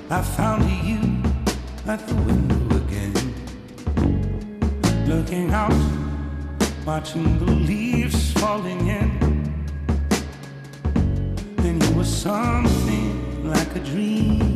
I found you at the window again, looking out, watching the leaves falling in. Then you were something like a dream.